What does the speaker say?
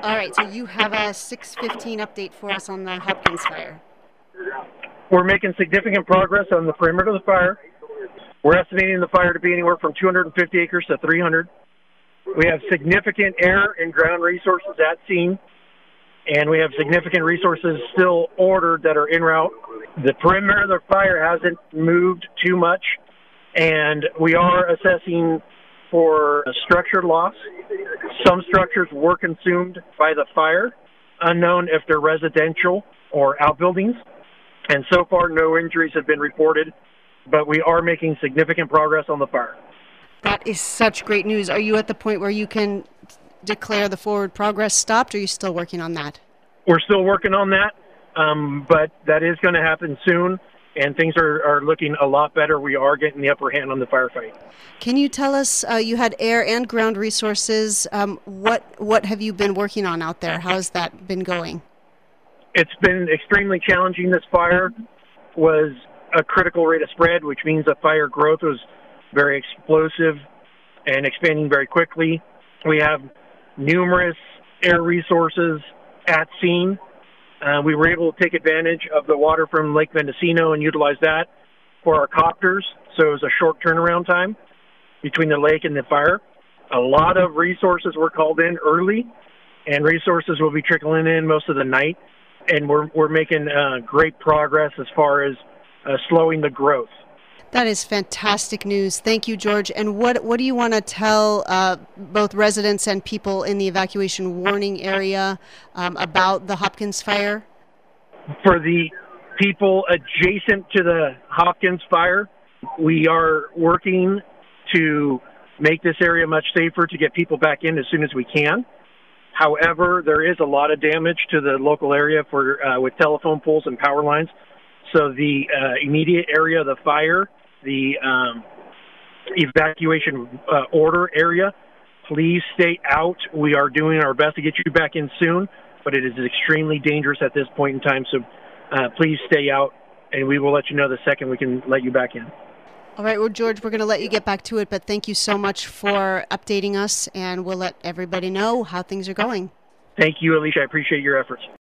All right, so you have a 6:15 update for us on the Hopkins fire. We're making significant progress on the perimeter of the fire. We're estimating the fire to be anywhere from 250 acres to 300. We have significant air and ground resources at scene, and we have significant resources still ordered that are en route. The perimeter of the fire hasn't moved too much, and we are assessing for structure loss. Some structures were consumed by the fire, unknown if they're residential or outbuildings, and so far no injuries have been reported, but we are making significant progress on the fire. That is such great news. Are you at the point where you can declare the forward progress stopped, or are you still working on that? We're still working on that, but that is going to happen soon, and things are looking a lot better. We are getting the upper hand on the firefight. Can you tell us, you had air and ground resources, what have you been working on out there? How has that been going? It's been extremely challenging. This fire was a critical rate of spread, which means the fire growth was very explosive and expanding very quickly. We have numerous air resources at scene. We were able to take advantage of the water from Lake Mendocino and utilize that for our copters, so it was a short turnaround time between the lake and the fire. A lot of resources were called in early, and resources will be trickling in most of the night, and we're making great progress as far as slowing the growth. That is fantastic news. Thank you, George. And what do you want to tell both residents and people in the evacuation warning area about the Hopkins fire? For the people adjacent to the Hopkins fire, we are working to make this area much safer to get people back in as soon as we can. However, there is a lot of damage to the local area with telephone poles and power lines. So the immediate area of the fire, the evacuation order area, please stay out. We are doing our best to get you back in soon, but it is extremely dangerous at this point in time. So please stay out, and we will let you know the second we can let you back in. All right, well, George, we're going to let you get back to it, but thank you so much for updating us, and we'll let everybody know how things are going. Thank you, Alicia. I appreciate your efforts.